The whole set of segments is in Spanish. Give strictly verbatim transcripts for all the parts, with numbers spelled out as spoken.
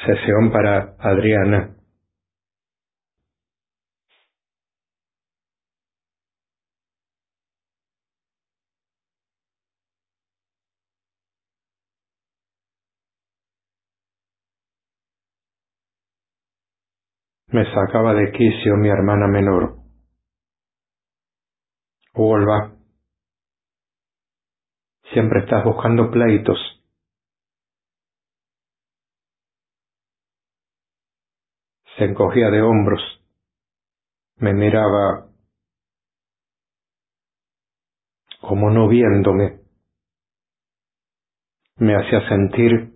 Sesión para Adriana. Me sacaba de quicio mi hermana menor. Wolva, siempre estás buscando pleitos. Se encogía de hombros. Me miraba como no viéndome. Me hacía sentir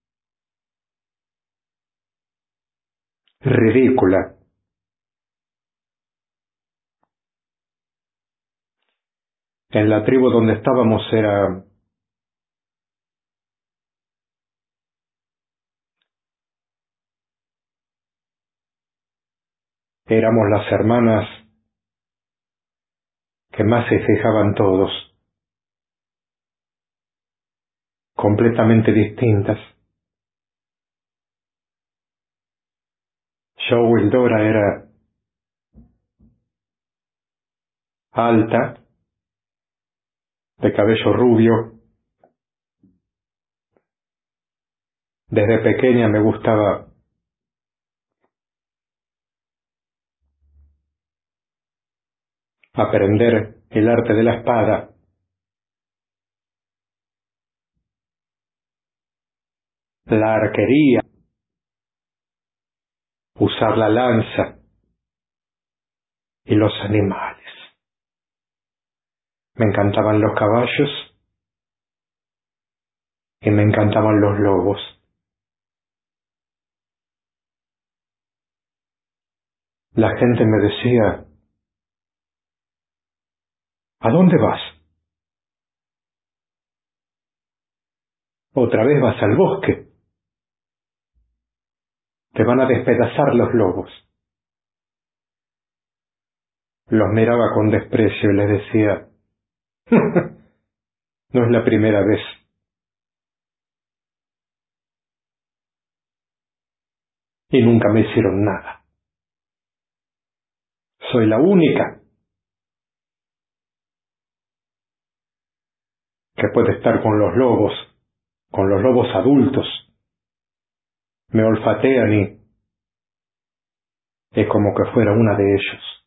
ridícula. En la tribu donde estábamos era éramos las hermanas que más se fijaban todos, completamente distintas. Yo, Wildora, era alta, de cabello rubio. Desde pequeña me gustaba aprender el arte de la espada. La arquería, usar la lanza y los animales. Me encantaban los caballos y me encantaban los lobos. La gente me decía, ¿a dónde vas? Otra vez vas al bosque. Te van a despedazar los lobos. Los miraba con desprecio y les decía, no es la primera vez. Y nunca me hicieron nada. Soy la única que puede estar con los lobos, con los lobos adultos. Me olfatean y es como que fuera una de ellos.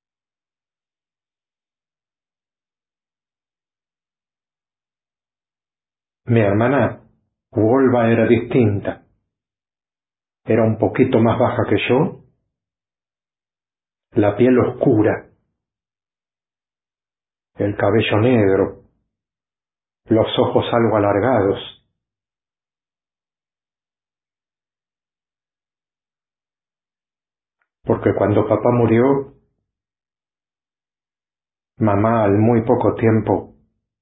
Mi hermana Wolva era distinta. Era un poquito más baja que yo, la piel oscura, el cabello negro, los ojos algo alargados. Porque cuando papá murió, mamá al muy poco tiempo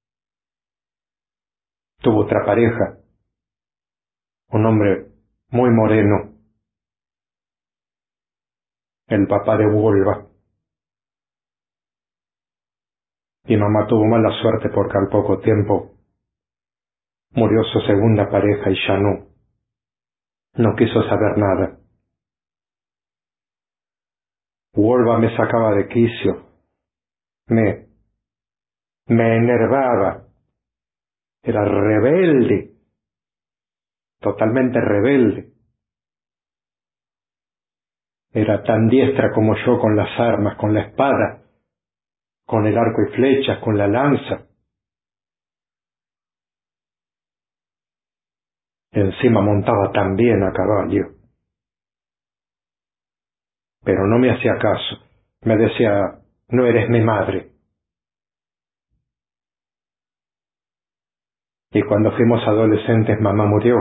tuvo otra pareja, un hombre muy moreno, el papá de Wolva. Y mamá tuvo mala suerte porque al poco tiempo murió su segunda pareja y ya no, no quiso saber nada. Wolva me sacaba de quicio, me, me enervaba, era rebelde, totalmente rebelde. Era tan diestra como yo con las armas, con la espada, con el arco y flechas, con la lanza. Encima montaba tan bien a caballo. Pero no me hacía caso. Me decía, no eres mi madre. Y cuando fuimos adolescentes, mamá murió.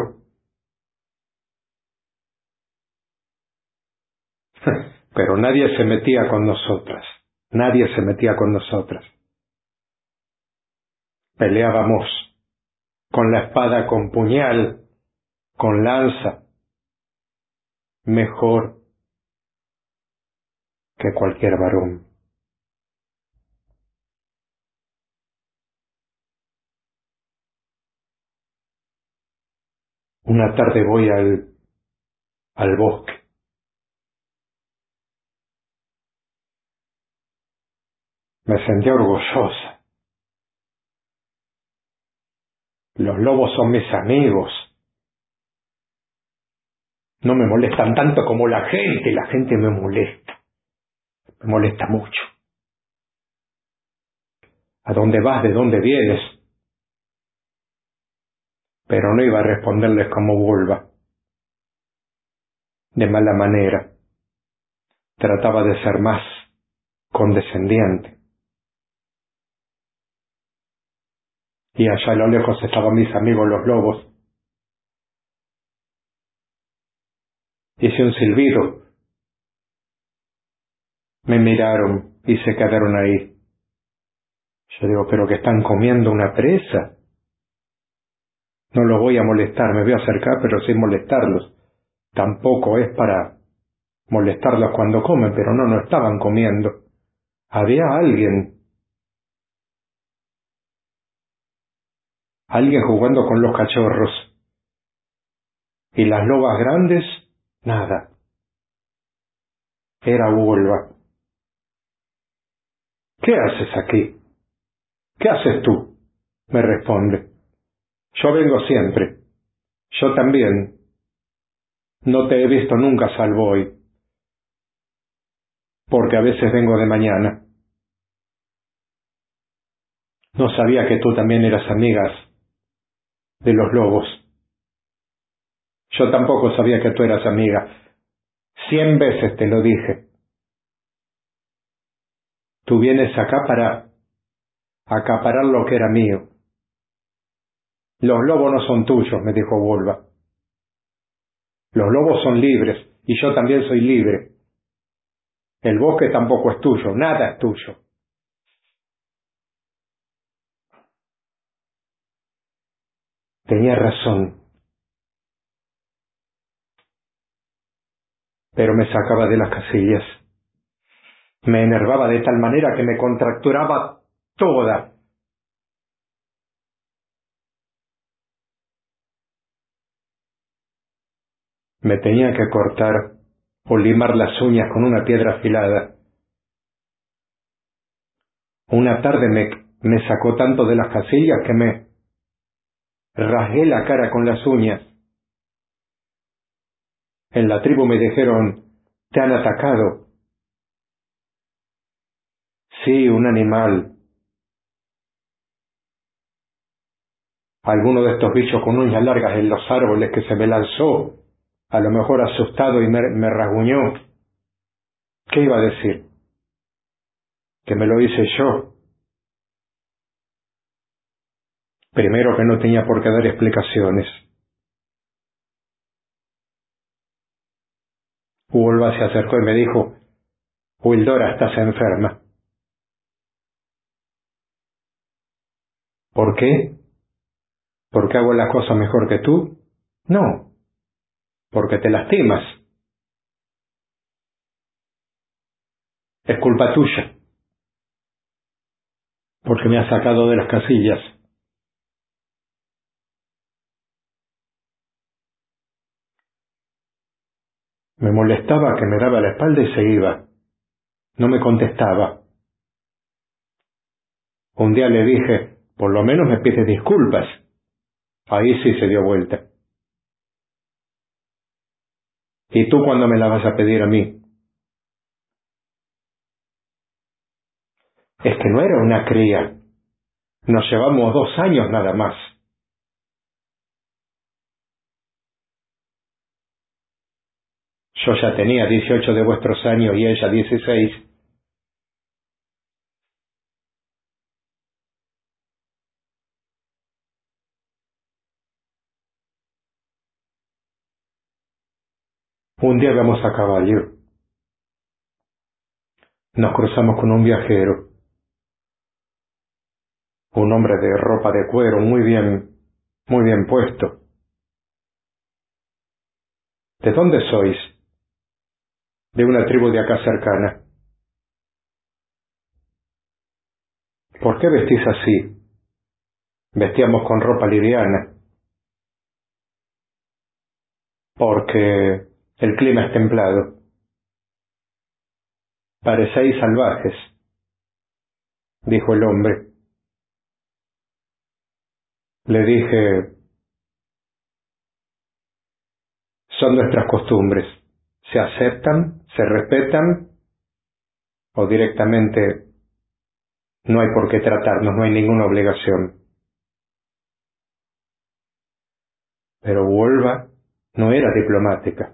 Pero nadie se metía con nosotras. Nadie se metía con nosotras. Peleábamos con la espada, con puñal, con lanza. Mejor que cualquier varón. Una tarde voy al al bosque. Me sentía orgullosa. Los lobos son mis amigos. No me molestan tanto como la gente. La gente me molesta. Me molesta mucho. ¿A dónde vas? ¿De dónde vienes? Pero no iba a responderles como vulva. De mala manera. Trataba de ser más condescendiente. Y allá a lo lejos estaban mis amigos los lobos. Hice un silbido. Me miraron y se quedaron ahí. Yo digo, ¿pero que están comiendo una presa? No los voy a molestar, me voy a acercar, pero sin molestarlos. Tampoco es para molestarlos cuando comen, pero no, no estaban comiendo. Había alguien. Alguien jugando con los cachorros. Y las lobas grandes, nada. Era vulva. ¿Qué haces aquí? ¿Qué haces tú? Me responde. Yo vengo siempre. Yo también. No te he visto nunca salvo hoy. Porque a veces vengo de mañana. No sabía que tú también eras amigas de los lobos. Yo tampoco sabía que tú eras amiga. Cien veces te lo dije. Tú vienes acá para acaparar lo que era mío. Los lobos no son tuyos, me dijo Vulva. Los lobos son libres, y yo también soy libre. El bosque tampoco es tuyo, nada es tuyo. Tenía razón, pero me sacaba de las casillas. Me enervaba de tal manera que me contracturaba toda. Me tenía que cortar o limar las uñas con una piedra afilada. Una tarde me, me sacó tanto de las casillas que me rasgué la cara con las uñas. En la tribu me dijeron, ¿te han atacado? Sí, un animal. Alguno de estos bichos con uñas largas en los árboles que se me lanzó, a lo mejor asustado y me, me rasguñó. ¿Qué iba a decir? Que me lo hice yo. Primero que no tenía por qué dar explicaciones. Ulva se acercó y me dijo, Wildora, estás enferma. ¿Por qué? ¿Porque hago las cosas mejor que tú? No, porque te lastimas. Es culpa tuya, porque me has sacado de las casillas. Me molestaba que me daba la espalda y se iba. No me contestaba. Un día le dije, por lo menos me pides disculpas. Ahí sí se dio vuelta. ¿Y tú cuándo me la vas a pedir a mí? Es que no era una cría. Nos llevamos dos años nada más. Yo ya tenía dieciocho de vuestros años y ella dieciséis. Un día vamos a caballo. Nos cruzamos con un viajero. Un hombre de ropa de cuero muy bien, muy bien puesto. ¿De dónde sois? De una tribu de acá cercana. ¿Por qué vestís así? Vestíamos con ropa liviana. Porque El clima es templado. Parecéis salvajes, dijo el hombre. Le dije, son nuestras costumbres. ¿Se aceptan? ¿Se respetan? ¿O directamente no hay por qué tratarnos, no hay ninguna obligación? Pero Wolva no era diplomática.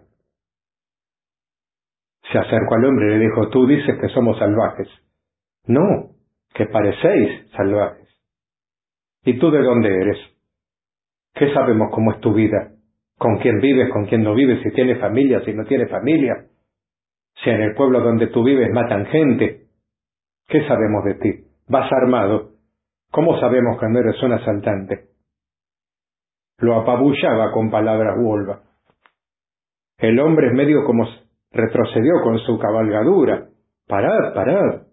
Se acercó al hombre y le dijo, tú dices que somos salvajes. No, que parecéis salvajes. ¿Y tú de dónde eres? ¿Qué sabemos cómo es tu vida? ¿Con quién vives, con quién no vives? Si tienes familia, si no tienes familia. Si en el pueblo donde tú vives matan gente. ¿Qué sabemos de ti? Vas armado. ¿Cómo sabemos que no eres un asaltante? Lo apabullaba con palabras Wolva. El hombre medio como retrocedió con su cabalgadura. Parad, parad.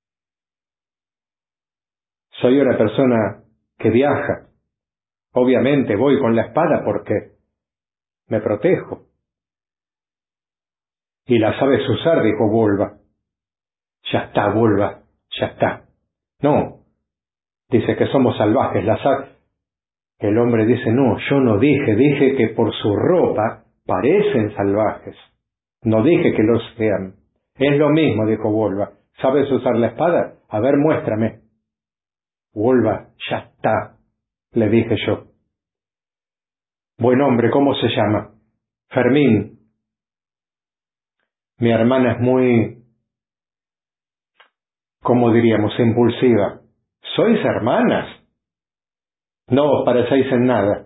Soy una persona que viaja. Obviamente voy con la espada porque me protejo. Y la sabes usar, dijo Wolva. Ya está, Wolva, ya está. No, dice que somos salvajes, la sabes. El hombre dice, no, yo no dije, dije que por su ropa parecen salvajes. No dije que lo sean. Es lo mismo, dijo Wolva. ¿Sabes usar la espada? A ver, muéstrame. Wolva, ya está, le dije yo. Buen hombre, ¿cómo se llama? Fermín. Mi hermana es muy, ¿cómo diríamos?, impulsiva. ¿Sois hermanas? No os parecéis en nada.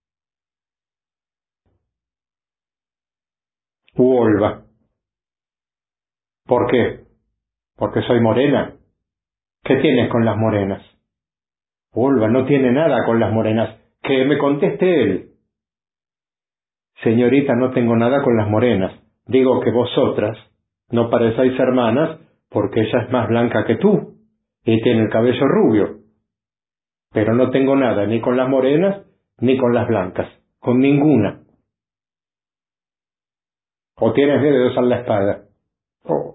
Wolva. ¿Por qué? ¿Porque soy morena? ¿Qué tienes con las morenas? Wolva no tiene nada con las morenas. Que me conteste él. Señorita, no tengo nada con las morenas. Digo que vosotras no parecéis hermanas porque ella es más blanca que tú y tiene el cabello rubio. Pero no tengo nada ni con las morenas ni con las blancas. Con ninguna. ¿O tienes miedo de usar la espada? Oh.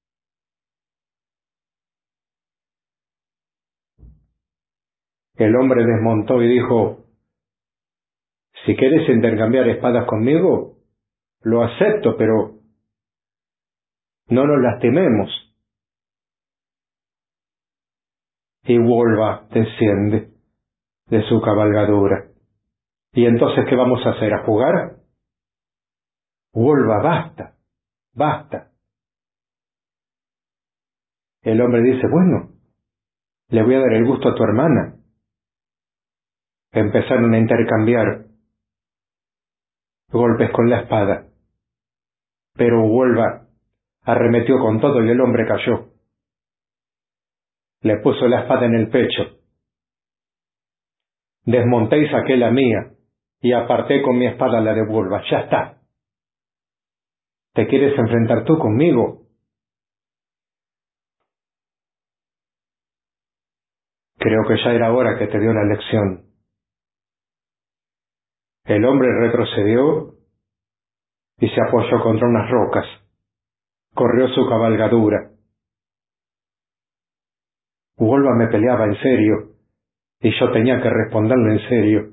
El hombre desmontó y dijo, si quieres intercambiar espadas conmigo, lo acepto, pero no nos lastimemos. Y Wolva desciende de su cabalgadura. ¿Y entonces qué vamos a hacer? ¿A jugar? Wolva, basta, basta. El hombre dice, bueno, le voy a dar el gusto a tu hermana. Empezaron a intercambiar golpes con la espada. Pero Wolva arremetió con todo y el hombre cayó. Le puso la espada en el pecho. Desmonté y saqué la mía y aparté con mi espada la de Wolva. Ya está. ¿Te quieres enfrentar tú conmigo? Creo que ya era hora que te dio la lección. El hombre retrocedió y se apoyó contra unas rocas. Corrió su cabalgadura. Wolva me peleaba en serio y yo tenía que responderle en serio.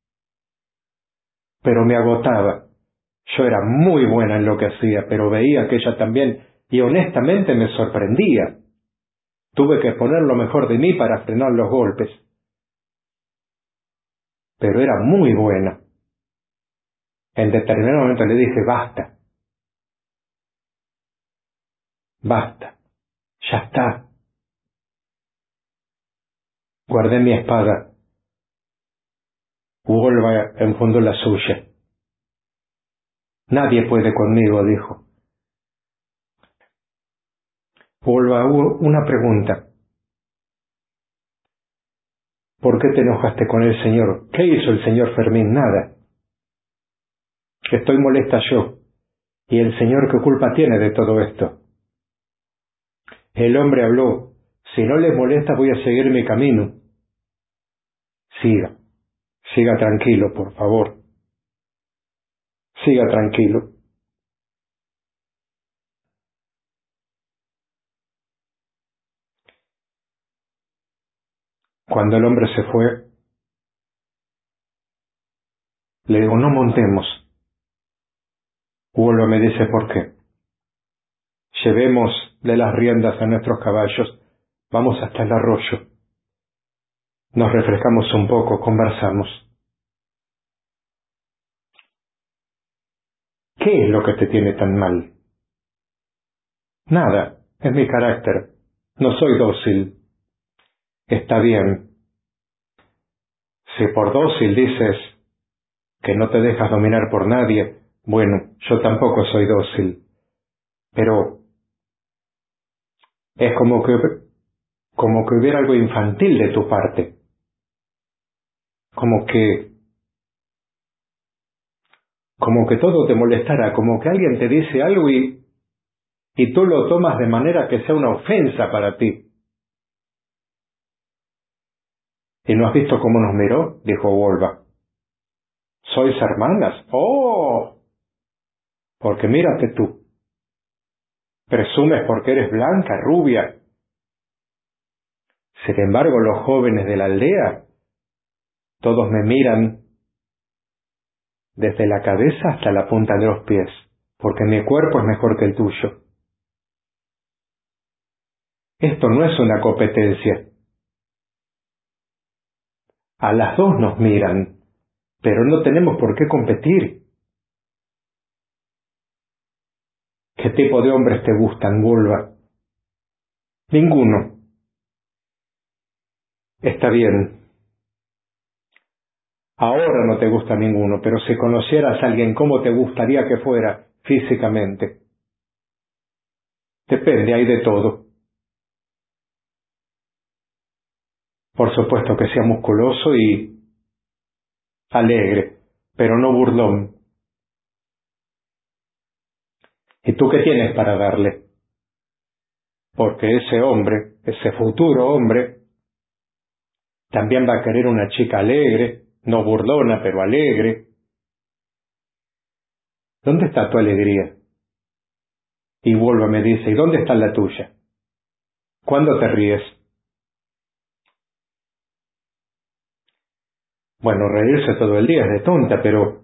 Pero me agotaba. Yo era muy buena en lo que hacía, pero veía que ella también, y honestamente me sorprendía. Tuve que poner lo mejor de mí para frenar los golpes. Pero era muy buena. En determinado momento le dije, basta. Basta. Ya está. Guardé mi espada. Wolva enfundó la suya. Nadie puede conmigo, dijo. Wolva, hubo una pregunta. ¿Por qué te enojaste con el señor? ¿Qué hizo el señor Fermín? Nada. Estoy molesta yo. ¿Y el señor qué culpa tiene de todo esto? El hombre habló. Si no les molesta voy a seguir mi camino. Siga. Siga tranquilo, por favor. Siga tranquilo. Cuando el hombre se fue, le digo, no montemos. Wolva me dice, ¿por qué? Llevemos de las riendas a nuestros caballos, vamos hasta el arroyo. Nos refrescamos un poco, conversamos. ¿Qué es lo que te tiene tan mal? Nada, es mi carácter. No soy dócil. Está bien. Si por dócil dices que no te dejas dominar por nadie, bueno, yo tampoco soy dócil. Pero es como que, como que hubiera algo infantil de tu parte. Como que, como que todo te molestara, como que alguien te dice algo y, y tú lo tomas de manera que sea una ofensa para ti. ¿Y no has visto cómo nos miró? Dijo Wolva. ¿Sois hermanas? ¡Oh! Porque mírate tú. Presumes porque eres blanca, rubia. Sin embargo, los jóvenes de la aldea, todos me miran desde la cabeza hasta la punta de los pies, porque mi cuerpo es mejor que el tuyo. Esto no es una competencia. A las dos nos miran, pero no tenemos por qué competir. ¿Qué tipo de hombres te gustan, Wolva? Ninguno. Está bien. Ahora no te gusta ninguno, pero si conocieras a alguien, ¿cómo te gustaría que fuera físicamente? Depende, hay de todo. Por supuesto que sea musculoso y alegre, pero no burlón. ¿Y tú qué tienes para darle? Porque ese hombre, ese futuro hombre, también va a querer una chica alegre, no burlona, pero alegre. ¿Dónde está tu alegría? Y Wolva me dice, ¿y dónde está la tuya? ¿Cuándo te ríes? Bueno, reírse todo el día es de tonta, pero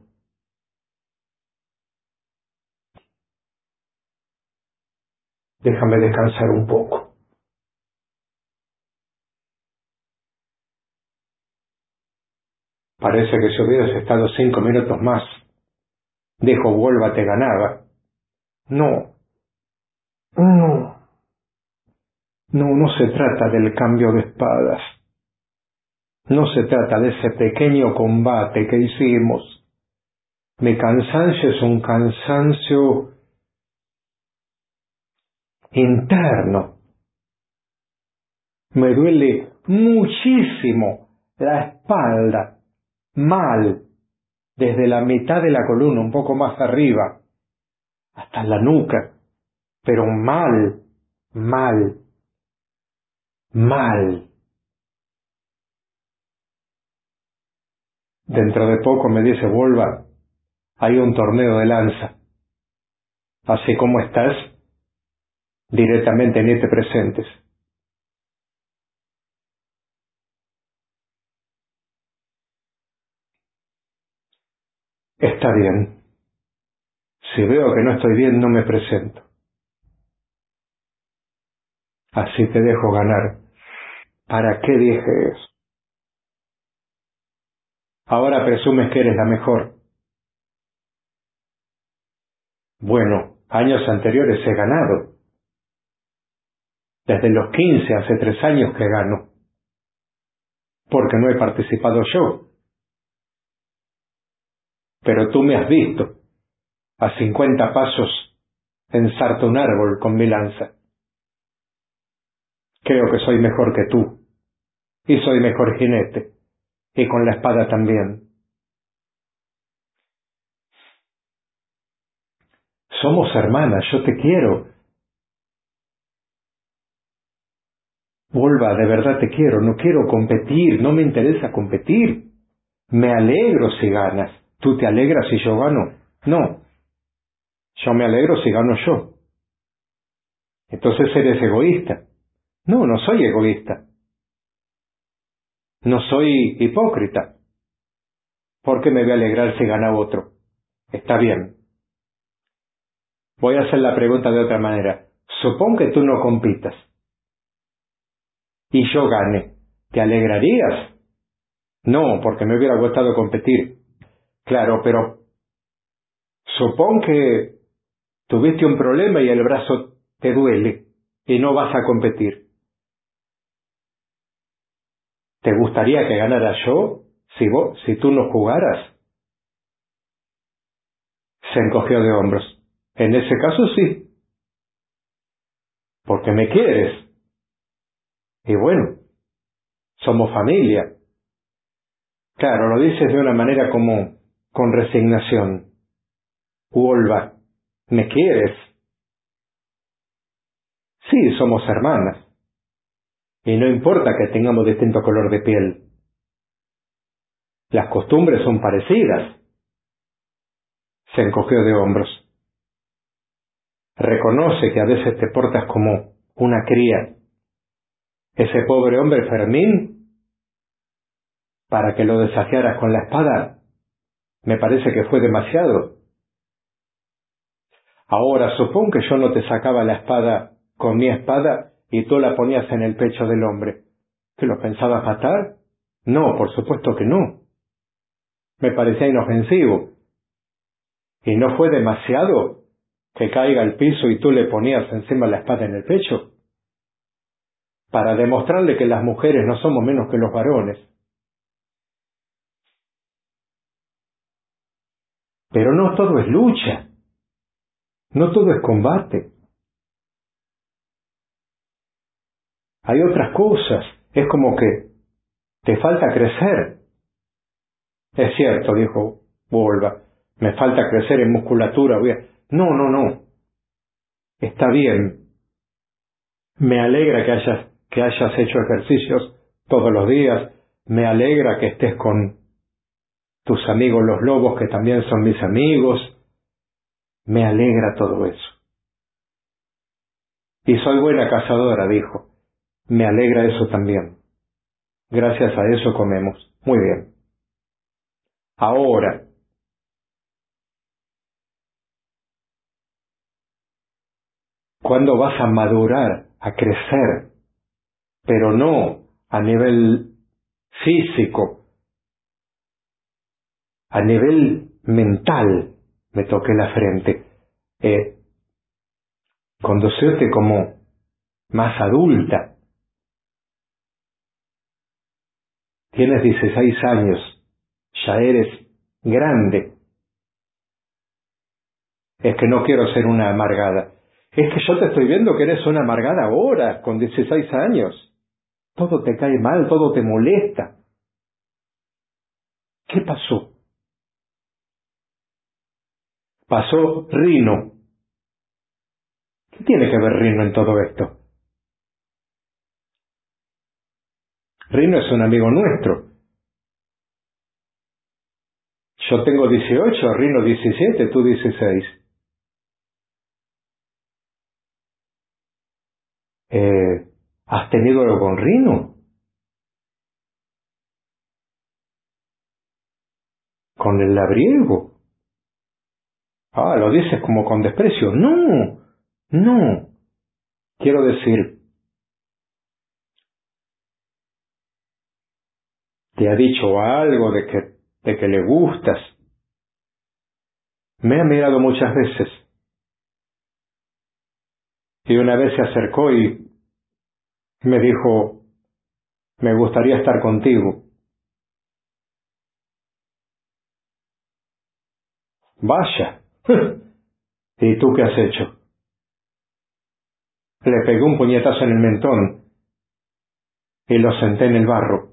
déjame descansar un poco. Parece que si hubieras estado cinco minutos más, dijo Wolva, te ganaba. No, no, no, no se trata del cambio de espadas. No se trata de ese pequeño combate que hicimos. Mi cansancio es un cansancio interno. Me duele muchísimo la espalda, mal, desde la mitad de la columna, un poco más arriba, hasta la nuca, pero mal, mal, mal. Dentro de poco me dice, Wolva, hay un torneo de lanza. Así como estás, directamente ni te presentes. Está bien. Si veo que no estoy bien, no me presento. Así te dejo ganar. ¿Para qué dije eso? Ahora presumes que eres la mejor. Bueno, años anteriores he ganado. Desde los quince, hace tres años que gano. Porque no he participado yo. Pero tú me has visto, a cincuenta pasos, ensarto un árbol con mi lanza. Creo que soy mejor que tú. Y soy mejor jinete. Y con la espada también. Somos hermanas, yo te quiero. Wolva, de verdad te quiero, no quiero competir, no me interesa competir. Me alegro si ganas. ¿Tú te alegras si yo gano? No. Yo me alegro si gano yo. Entonces eres egoísta. No, no soy egoísta. No soy hipócrita. ¿Por qué me voy a alegrar si gana otro? Está bien. Voy a hacer la pregunta de otra manera. Supón que tú no compitas y yo gane. ¿Te alegrarías? No, porque me hubiera gustado competir. Claro, pero supón que tuviste un problema y el brazo te duele y no vas a competir. ¿Te gustaría que ganara yo si vos, si tú no jugaras? Se encogió de hombros. En ese caso sí, porque me quieres. Y bueno, somos familia. Claro, lo dices de una manera como con resignación. Wolva, ¿me quieres? Sí, somos hermanas. Y no importa que tengamos distinto color de piel. Las costumbres son parecidas. Se encogió de hombros. Reconoce que a veces te portas como una cría. Ese pobre hombre Fermín, para que lo desafiaras con la espada, me parece que fue demasiado. Ahora, supón que yo no te sacaba la espada con mi espada y tú la ponías en el pecho del hombre. ¿Que lo pensabas matar? No, por supuesto que no. Me parecía inofensivo. ¿Y no fue demasiado que caiga al piso y tú le ponías encima la espada en el pecho? Para demostrarle que las mujeres no somos menos que los varones. Pero no todo es lucha. No todo es combate. Hay otras cosas. Es como que te falta crecer. Es cierto, dijo Wolva. Me falta crecer en musculatura. Voy a... No, no, no. Está bien. Me alegra que hayas, que hayas hecho ejercicios todos los días. Me alegra que estés con tus amigos los lobos, que también son mis amigos. Me alegra todo eso. Y soy buena cazadora, dijo. Me alegra eso también. Gracias a eso comemos. Muy bien. Ahora, ¿cuándo vas a madurar, a crecer? Pero no a nivel físico, a nivel mental. Me toqué la frente. Eh, conducirte como más adulta. Tienes dieciséis años. Ya eres grande. Es que no quiero ser una amargada. Es que yo te estoy viendo que eres una amargada ahora, con dieciséis años. Todo te cae mal, todo te molesta. ¿Qué pasó? Pasó Rino. ¿Qué tiene que ver Rino en todo esto? Rino es un amigo nuestro. Yo tengo dieciocho, Rino diecisiete, tú dieciséis. Eh, ¿Has tenido algo con Rino? ¿Con el labriego? Ah, lo dices como con desprecio. No, no. Quiero decir, ¿te ha dicho algo de que, de que le gustas? Me ha mirado muchas veces. Y una vez se acercó y me dijo, me gustaría estar contigo. Vaya. ¿Y tú qué has hecho? Le pegué un puñetazo en el mentón y lo senté en el barro.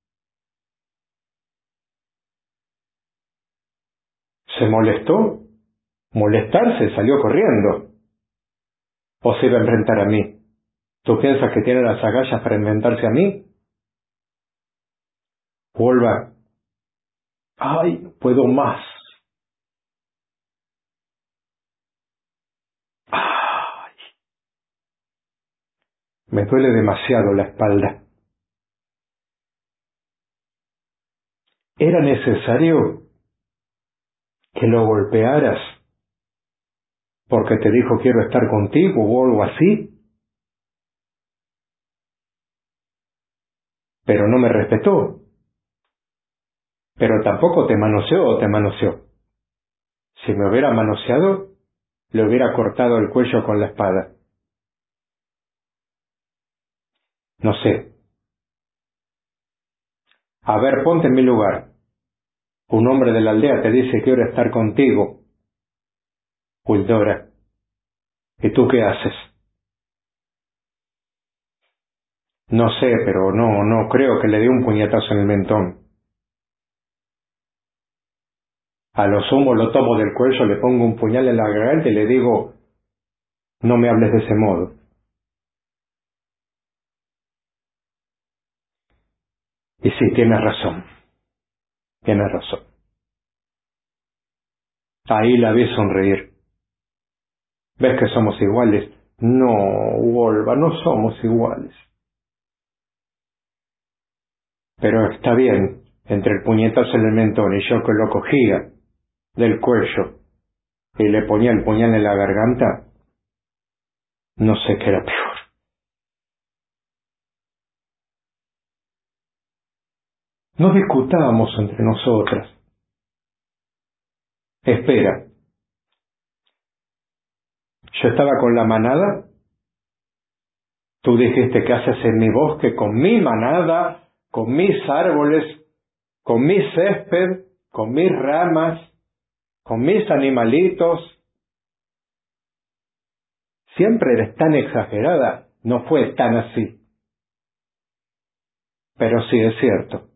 ¿Se molestó? Molestarse, salió corriendo. ¿O se iba a enfrentar a mí? ¿Tú piensas que tiene las agallas para inventarse a mí? Vuelva. ¡Ay, puedo más! ¡Ay! Me duele demasiado la espalda. ¿Era necesario que lo golpearas porque te dijo quiero estar contigo o algo así? Pero no me respetó. Pero tampoco te manoseó o te manoseó. Si me hubiera manoseado, le hubiera cortado el cuello con la espada. No sé. A ver, ponte en mi lugar. Un hombre de la aldea te dice quiero estar contigo, Huldora. ¿Y tú qué haces? No sé, pero no, no creo que le dé un puñetazo en el mentón. A lo sumo lo tomo del cuello, le pongo un puñal en la garganta y le digo, no me hables de ese modo. Y sí, tienes razón, tienes razón. Ahí la vi sonreír. ¿Ves que somos iguales? No, Wolva, no somos iguales. Pero está bien, entre el puñetazo en el mentón y yo que lo cogía del cuello y le ponía el puñal en la garganta, no sé qué era peor. No discutábamos entre nosotras. Espera, yo estaba con la manada. Tú dijiste que haces en mi bosque con mi manada, con mis árboles, con mi césped, con mis ramas, con mis animalitos. Siempre eres tan exagerada. No fue tan así. Pero sí es cierto.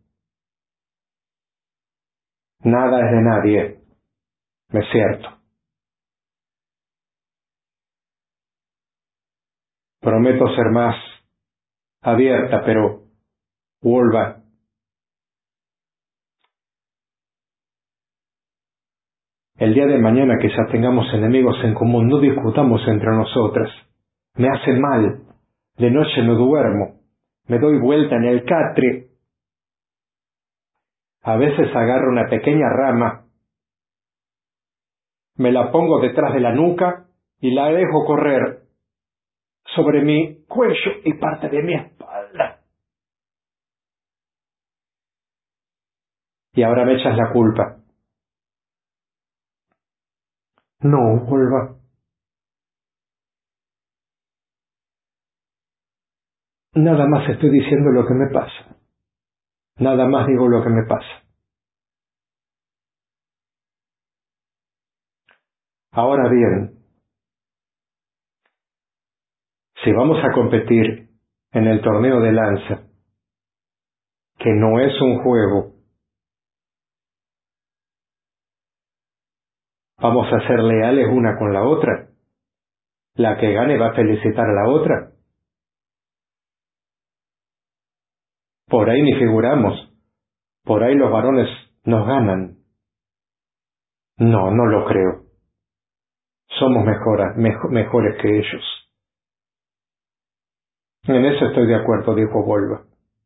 Nada es de nadie. Es cierto. Prometo ser más abierta, pero, Wolva, el día de mañana quizás tengamos enemigos en común, no discutamos entre nosotras. Me hace mal. De noche no duermo. Me doy vuelta en el catre. A veces agarro una pequeña rama, me la pongo detrás de la nuca y la dejo correr sobre mi cuello y parte de mi espalda. Y ahora me echas la culpa. No, Wolva. Nada más estoy diciendo lo que me pasa. Nada más digo lo que me pasa. Ahora bien, si vamos a competir en el torneo de lanza, que no es un juego, vamos a ser leales una con la otra. La que gane va a felicitar a la otra. Por ahí ni figuramos. Por ahí los varones nos ganan. No, no lo creo. Somos mejora, mejo- mejores que ellos. En eso estoy de acuerdo, dijo Volva.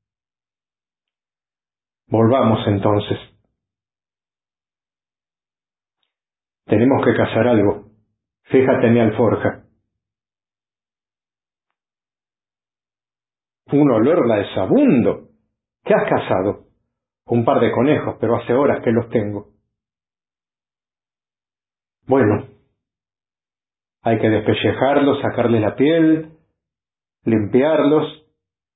Volvamos entonces. Tenemos que cazar algo. Fíjate en mi alforja. Un olor nauseabundo. ¿Qué has cazado? Un par de conejos, pero hace horas que los tengo. Bueno, hay que despellejarlos, sacarles la piel, limpiarlos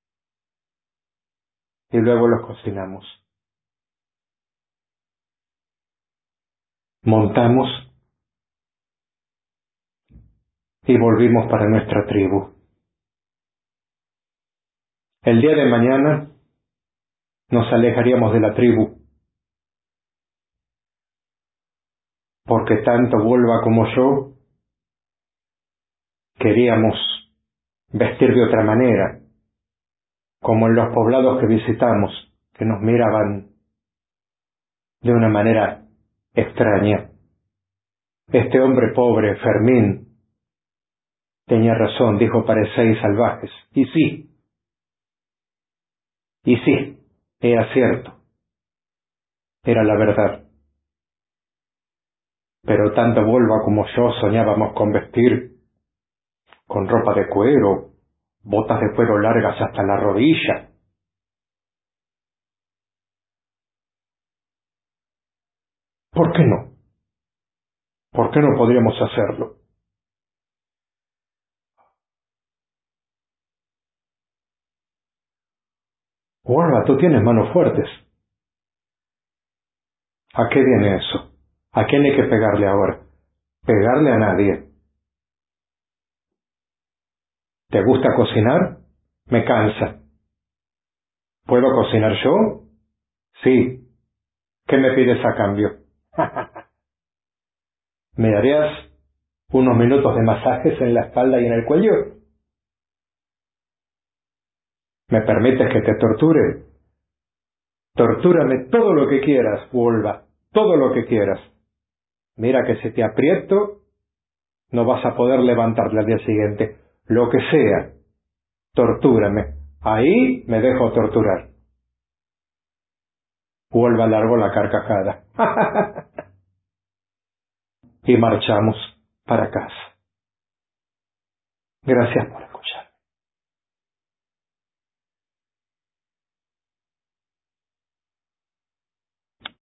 y luego los cocinamos. Montamos y volvimos para nuestra tribu. El día de mañana nos alejaríamos de la tribu, porque tanto Volva como yo queríamos vestir de otra manera, como en los poblados que visitamos, que nos miraban de una manera extraña. Este hombre pobre, Fermín, tenía razón, dijo parecéis salvajes. Y sí, y sí, era cierto. Era la verdad. Pero tanto Volva como yo soñábamos con vestir con ropa de cuero, botas de cuero largas hasta la rodilla. ¿Por qué no? ¿Por qué no podríamos hacerlo? Volva, tú tienes manos fuertes. ¿A qué viene eso? ¿A quién hay que pegarle ahora? Pegarle a nadie. ¿Te gusta cocinar? Me cansa. ¿Puedo cocinar yo? Sí. ¿Qué me pides a cambio? ¿Me darías unos minutos de masajes en la espalda y en el cuello? ¿Me permites que te torture? Tortúrame todo lo que quieras, Volva, todo lo que quieras. Mira que si te aprieto, no vas a poder levantarte al día siguiente. Lo que sea, tortúrame. Ahí me dejo torturar. Volva largó la carcajada. Y marchamos para casa. Gracias por escuchar.